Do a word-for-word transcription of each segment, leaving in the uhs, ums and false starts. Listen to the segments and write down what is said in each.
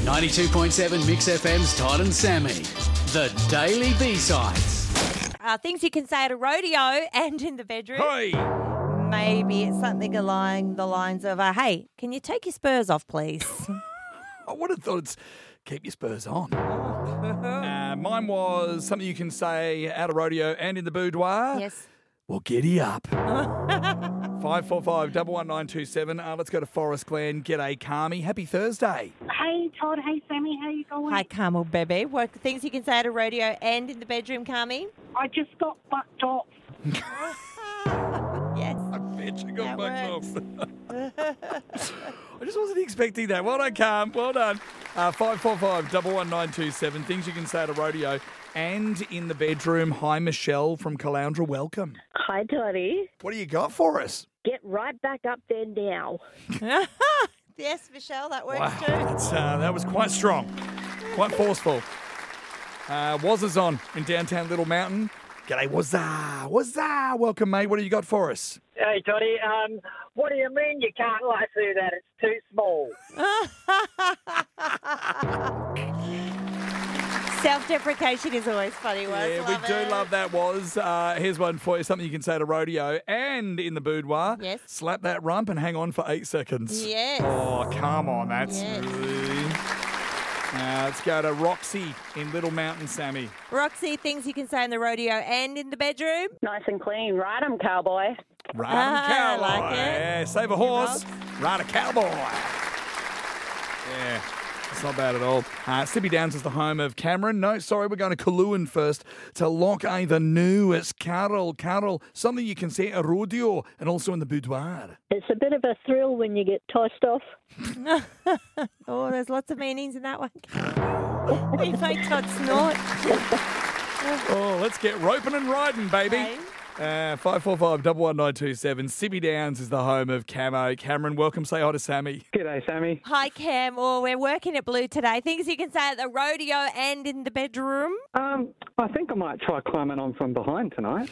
ninety-two point seven Mix F M's Todd and Sammy. The Daily B-Sides. Uh, things you can say at a rodeo and in the bedroom. Hey! Maybe it's something along the lines of, uh, hey, can you take your spurs off, please? I would have thought it's keep your spurs on. uh, mine was something you can say at a rodeo and in the boudoir. Yes. Well, giddy up. five four five, one one nine two seven. Uh, let's go to Forest Glen. G'day, Carmy. Happy Thursday. Hey, Todd. Hey, Sammy. How you going? Hi, Carmel, baby. What things you can say at a rodeo and in the bedroom, Carmy? I just got bucked off. Yes. I bet you got That bucked off. I just wasn't expecting that. Well done, Carm. Well done. Uh, five four five, one one nine two seven. Things you can say at a rodeo and in the bedroom. Hi, Michelle from Caloundra. Welcome. Hi, Toddy. What do you got for us? Get right back up there now. Yes, Michelle, that works Wow, too. that's, uh, that was quite strong, quite forceful. Uh, Wazza's on in downtown Little Mountain. G'day, Wazza. Wazza. Welcome, mate. What do you got for us? Hey, Toddy, um, what do you mean you can't lasso that? It's too small. Self-deprecation is always funny. Ones. Yeah, we Love do it. love that, Was. Uh, here's one for you, something you can say at a rodeo and in the boudoir. Yes. Slap that rump and hang on for eight seconds. Yes. Oh, come on. That's Yes. smooth. Uh, let's go to Roxy in Little Mountain, Sammy. Roxy, things you can say in the rodeo and in the bedroom. Nice and clean. Ride 'em, cowboy. Ride Ah, a cowboy. I like it. Yeah, save a horse. Ride a cowboy. Yeah, it's not bad at all. Uh, Sippy Downs is the home of Cameron. No, sorry, we're going to Coluan first to Loch A, the new. It's Carol. Carol, something you can say at a rodeo and also in the boudoir. It's a bit of a thrill when you get tossed off. Oh, there's lots of meanings in that one. You make Todd snort. Oh, let's get roping and riding, baby. Hey. Uh, five four five, one one nine two seven. Sippy Downs is the home of Camo. Cameron, welcome. Say hi to Sammy. G'day, Sammy. Hi, Cam. Oh, we're working at Blue today. Things you can say at the rodeo and in the bedroom. Um, I think I might try climbing on from behind tonight.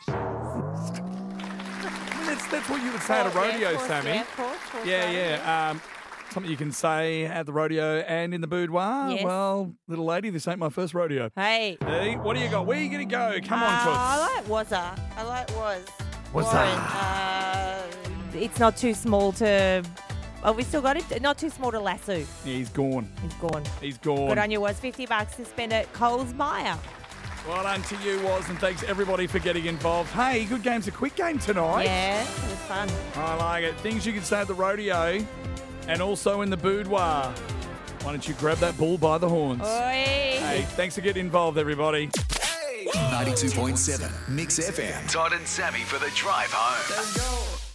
That's, that's what you would say at a Oh, rodeo, yeah, of course, Sammy. Yeah, of course, of course, Yeah, right, yeah. Um, something you can say at the rodeo and in the boudoir. Yes. Well, little lady, this ain't my first rodeo. Hey. Hey, what do you got? Where are you going to go? Come on, Uh, Toots. I like Wazza. I like Was. What's Warren. that? Uh, it's not too small to... Oh, we still got it? Not too small to lasso. Yeah, he's gone. He's gone. He's gone. Good on you, Was. fifty bucks to spend at Coles Myer. Well done to you, Was, and thanks everybody for getting involved. Hey, good game's a quick game tonight. Yeah, it was fun. I like it. Things you can say at the rodeo and also in the boudoir. Why don't you grab that bull by the horns? Oi. Hey, thanks for getting involved, everybody. ninety-two point seven Mix F M. Todd and Sammy for the drive home. Let's go.